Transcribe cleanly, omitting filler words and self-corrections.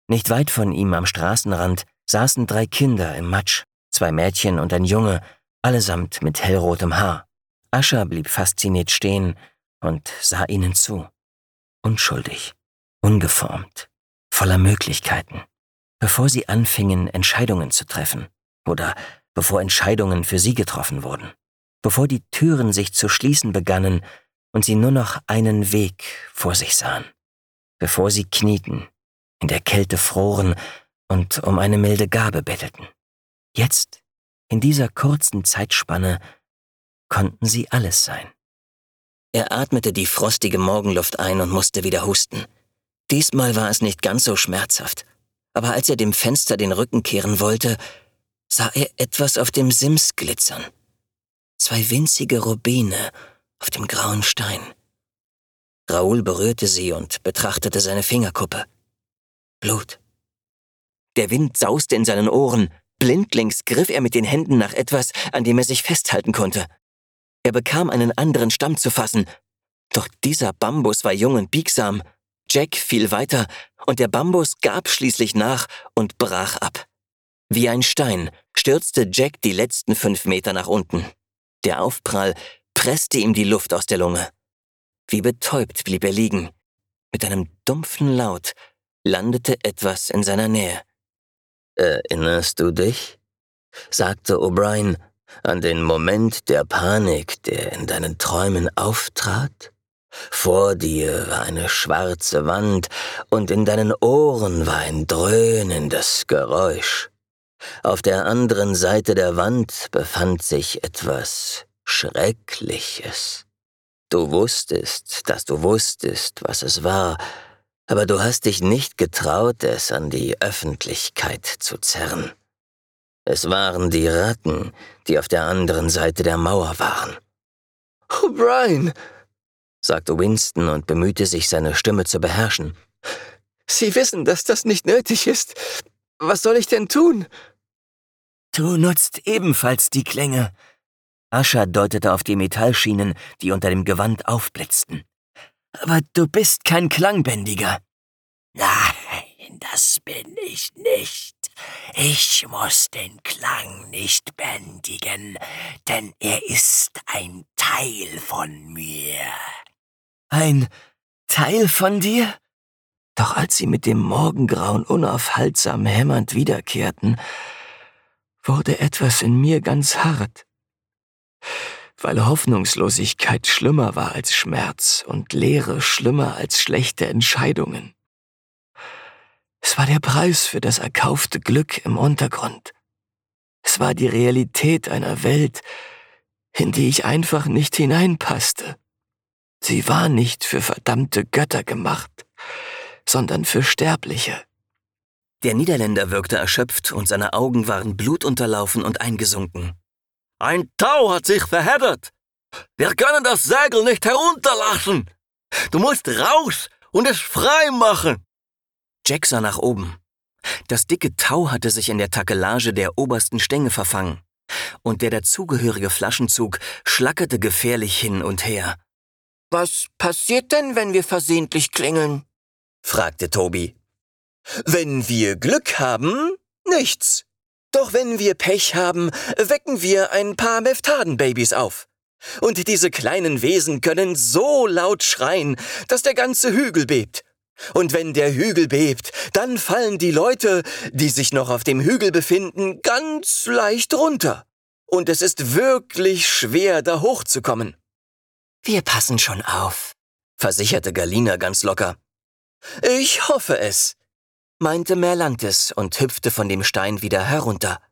Nicht weit von ihm am Straßenrand saßen 3 Kinder im Matsch, 2 Mädchen und ein Junge, allesamt mit hellrotem Haar. Ascher blieb fasziniert stehen und sah ihnen zu. Unschuldig, ungeformt, voller Möglichkeiten. Bevor sie anfingen, Entscheidungen zu treffen. Oder bevor Entscheidungen für sie getroffen wurden. Bevor die Türen sich zu schließen begannen und sie nur noch einen Weg vor sich sahen. Bevor sie knieten, in der Kälte froren und um eine milde Gabe bettelten. Jetzt, in dieser kurzen Zeitspanne, konnten sie alles sein. Er atmete die frostige Morgenluft ein und musste wieder husten. Diesmal war es nicht ganz so schmerzhaft, aber als er dem Fenster den Rücken kehren wollte, sah er etwas auf dem Sims glitzern. 2 winzige Rubine auf dem grauen Stein. Raoul berührte sie und betrachtete seine Fingerkuppe. Blut. Der Wind sauste in seinen Ohren. Blindlings griff er mit den Händen nach etwas, an dem er sich festhalten konnte. Er bekam einen anderen Stamm zu fassen. Doch dieser Bambus war jung und biegsam. Jack fiel weiter und der Bambus gab schließlich nach und brach ab. Wie ein Stein stürzte Jack die letzten 5 Meter nach unten. Der Aufprall presste ihm die Luft aus der Lunge. Wie betäubt blieb er liegen. Mit einem dumpfen Laut landete etwas in seiner Nähe. »Erinnerst du dich?« sagte O'Brien, »an den Moment der Panik, der in deinen Träumen auftrat? Vor dir war eine schwarze Wand und in deinen Ohren war ein dröhnendes Geräusch. Auf der anderen Seite der Wand befand sich etwas Schreckliches. Du wusstest, dass du wusstest, was es war, aber du hast dich nicht getraut, es an die Öffentlichkeit zu zerren. Es waren die Ratten, die auf der anderen Seite der Mauer waren.« »O'Brien«, sagte Winston und bemühte sich, seine Stimme zu beherrschen. »Sie wissen, dass das nicht nötig ist. Was soll ich denn tun?« »Du nutzt ebenfalls die Klänge.« Ascher deutete auf die Metallschienen, die unter dem Gewand aufblitzten. »Aber du bist kein Klangbändiger.« »Nein, das bin ich nicht. Ich muss den Klang nicht bändigen, denn er ist ein Teil von mir.« »Ein Teil von dir?« Doch als sie mit dem Morgengrauen unaufhaltsam hämmernd wiederkehrten, wurde etwas in mir ganz hart. Weil Hoffnungslosigkeit schlimmer war als Schmerz und Leere schlimmer als schlechte Entscheidungen. Es war der Preis für das erkaufte Glück im Untergrund. Es war die Realität einer Welt, in die ich einfach nicht hineinpasste. Sie war nicht für verdammte Götter gemacht, sondern für Sterbliche. Der Niederländer wirkte erschöpft und seine Augen waren blutunterlaufen und eingesunken. »Ein Tau hat sich verheddert. Wir können das Segel nicht herunterlassen. Du musst raus und es frei machen.« Jack sah nach oben. Das dicke Tau hatte sich in der Takelage der obersten Stänge verfangen, und der dazugehörige Flaschenzug schlackerte gefährlich hin und her. »Was passiert denn, wenn wir versehentlich klingeln?« fragte Toby. »Wenn wir Glück haben, nichts. Doch wenn wir Pech haben, wecken wir ein paar Meftaden-Babys auf. Und diese kleinen Wesen können so laut schreien, dass der ganze Hügel bebt. Und wenn der Hügel bebt, dann fallen die Leute, die sich noch auf dem Hügel befinden, ganz leicht runter. Und es ist wirklich schwer, da hochzukommen.« »Wir passen schon auf«, versicherte Galina ganz locker. »Ich hoffe es«, meinte Merlantes und hüpfte von dem Stein wieder herunter.